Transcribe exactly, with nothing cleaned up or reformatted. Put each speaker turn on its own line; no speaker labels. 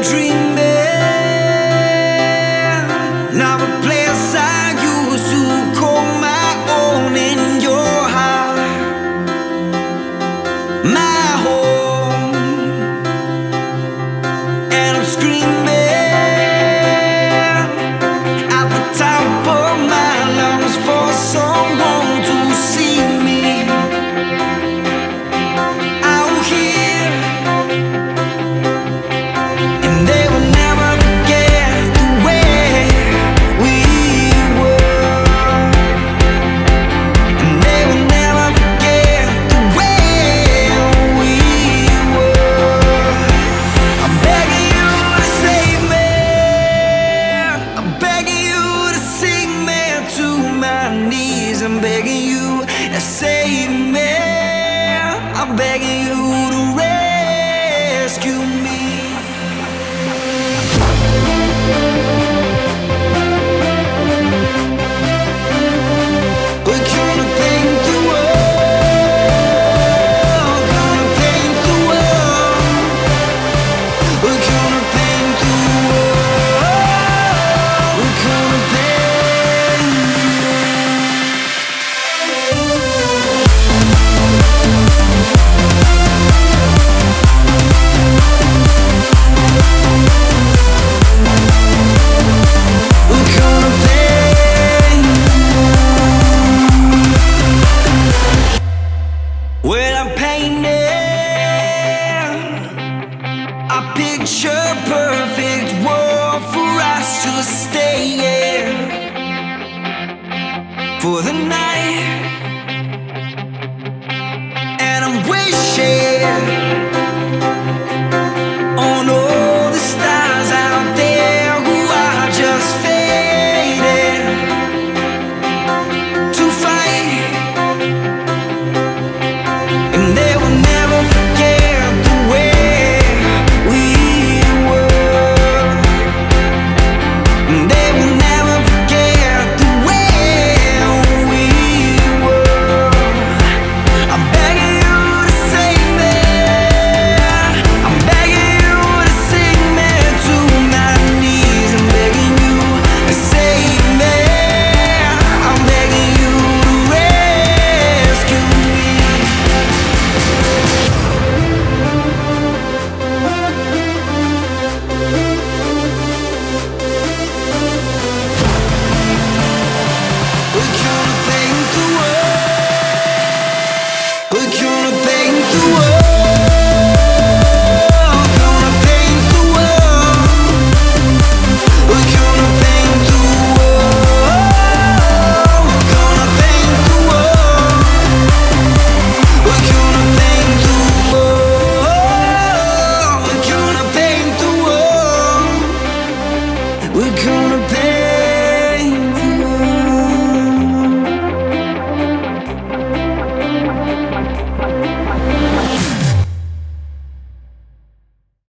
dreaming of a place I used to call my own in your heart, my home, and I'm screaming at the top of my lungs for someone to see me out here. And they will never forget the way we were, and they will never forget the way we were. I'm begging you to save me, I'm begging you to sing me to my knees. I'm begging you to save me, I'm begging you to rescue me. We're gonna paint the world, gonna paint the world. We're gonna paint the world. We're gonna paint We're gonna paint. When I'm painting, I picture a perfect world for us to stay in for the night. And I'm wishing on all the stars out there who are just fading to fight. And they will never forget the way we were, and they will never forget the way we were. I'm begging you to save me, I'm begging you to sing me to my knees. I'm begging you to save me, I'm begging you to rescue me. We're gonna paint the world. We're gonna paint the world. Gonna paint the world. We're gonna paint the world. Gonna paint the world. We're gonna paint the world. We're gonna paint the world. We're gonna paint